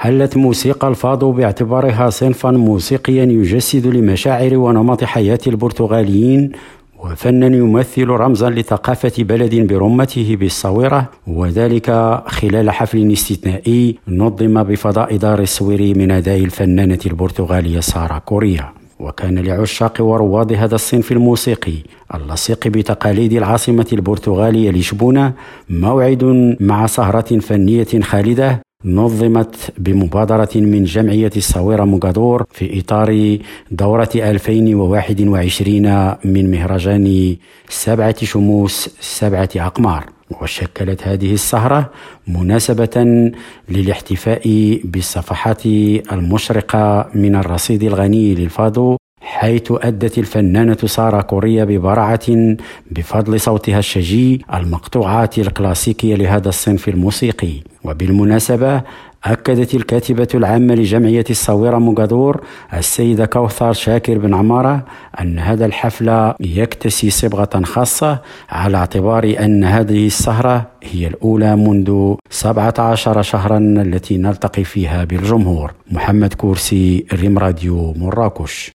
حلت موسيقى الفادو باعتبارها صنفا موسيقيا يجسد لمشاعر ونمط حياة البرتغاليين وفنا يمثل رمزا لثقافة بلد برمته بالصويرة، وذلك خلال حفل استثنائي نظم بفضاء دار الصوير من أداء الفنانة البرتغالية سارة كوريا. وكان لعشاق ورواد هذا الصنف الموسيقي اللصيق بتقاليد العاصمة البرتغالية لشبونة موعد مع سهرة فنية خالدة نظمت بمبادرة من جمعية الصويرة موغادور في إطار دورة 2021 من مهرجان 7 شموس 7 أقمار. وشكلت هذه السهرة مناسبة للاحتفاء بالصفحات المشرقة من الرصيد الغني للفادو، حيث أدت الفنانة سارة كوريا ببراعة بفضل صوتها الشجي المقطوعات الكلاسيكية لهذا الصنف الموسيقي. وبالمناسبة أكدت الكاتبة العامة لجمعية الصويرة موغادور السيدة كوثر شاكر بن عمارة أن هذا الحفل يكتسي صبغة خاصة على اعتبار أن هذه السهرة هي الأولى منذ 17 شهرا التي نلتقي فيها بالجمهور. محمد كورسي، ريم راديو مراكش.